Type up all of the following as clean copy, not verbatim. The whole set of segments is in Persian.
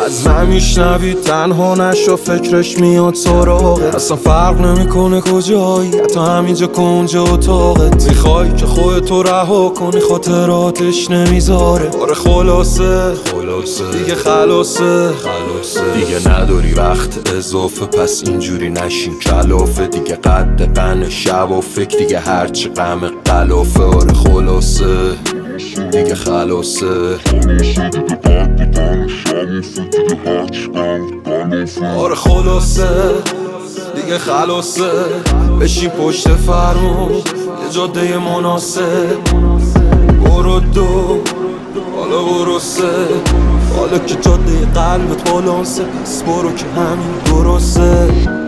از من میشنوی تنها نشو، فکرش میاد سراغت. اصلا فرق نمیکنه کجایی، حتی همینجا که اونجا اتاقت. میخوای که خودتو رها کنی، خاطراتش نمیذاره. آره خلاصه دیگه خلاصه دیگه نداری وقت اضافه، پس اینجوری نشین کلافه. دیگه قد قن شب و فکر، دیگه هرچی غم قلافه. آره خلاصه دیگه خلاصه. آره خلاصه دیگه خلاصه. بشین پشت فرمون یه جاده مناسب، برو دو حالا برو سه. حالا که جاده قلبت بالانسه، پس برو که همین درسته.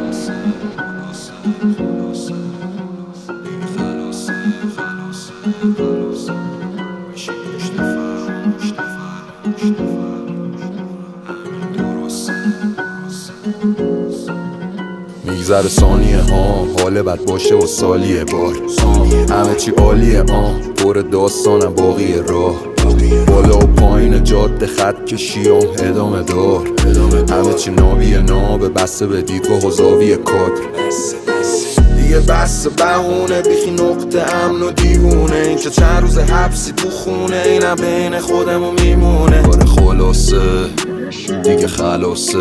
میگذره ثانیه ها، حال بد باشه و سالیه بار. همه چی عالیه پر داستانم باقی راه. بالا و پایین جاده خط کشیم ادامه دار. همه چی نابیه نابه، بسته به دیدگاه و زاویه کادر. دیگه بس بهونه، بیخی نقطه امن و دیوونه. این که چند روز حبسی تو خونه، اینم بین خودمون میمونه. آره خلاصه دیگه خلاصه.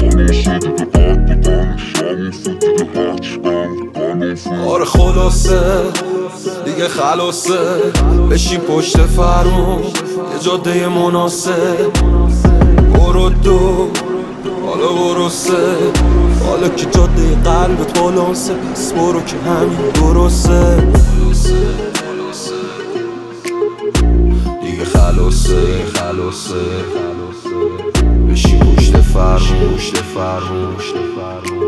آره خلاصه دیگه خلاصه. بشین پشت فرمون یه جاده مناسب، برو دو حالا برو سه. حالا که جاده قلبت بالانسه، پس برو که همین درسته. دیگه خلاصه بشین پشت فرمون